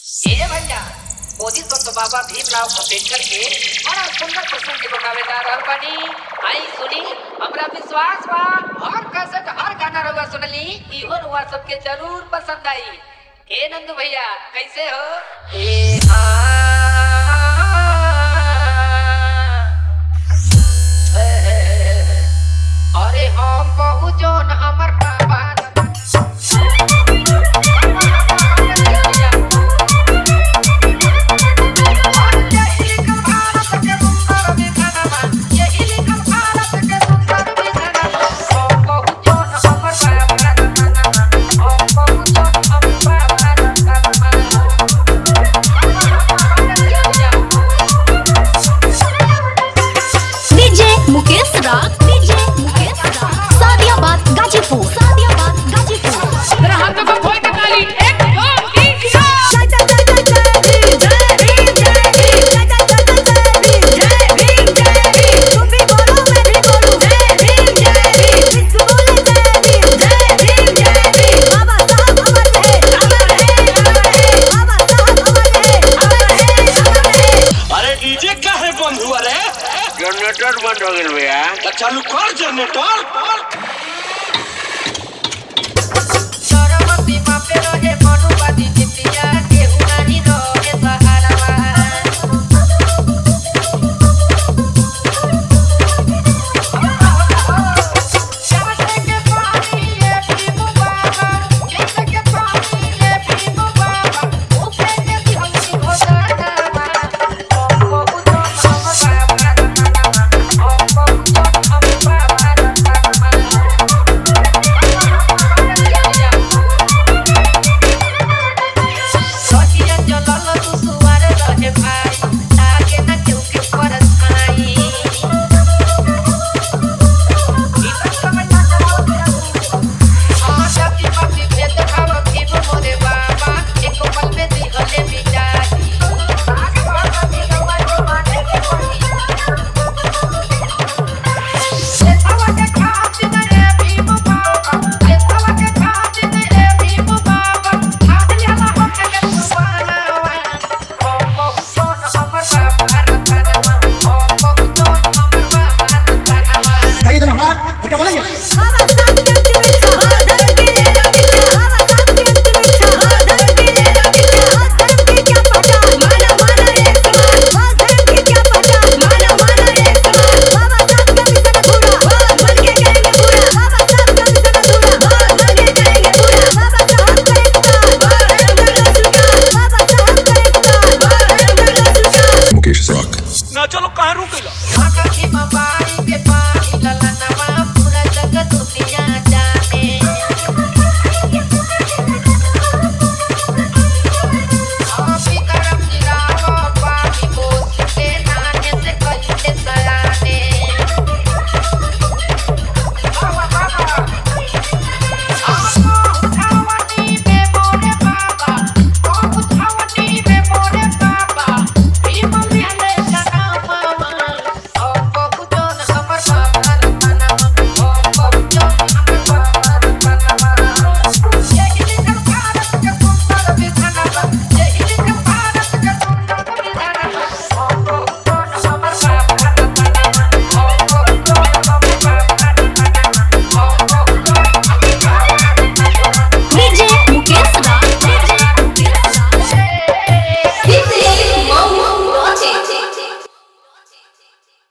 ए भैया मोदी संत बाबा भीमराव अम्बेडकर के बड़ा सुंदर प्रसंग के बतावे जा रहल बानी। आई सुनी, हमरा विश्वास बा हर कैसेट हर गाना रउआ सुनली इहो रउआ सबके जरूर पसंद आई। ए नंदू भैया कैसे हो? ए अरे हम बहुत जोन हमर बाबा जनरेटर बंद हो गया भैया। चालू कर जनरेटर।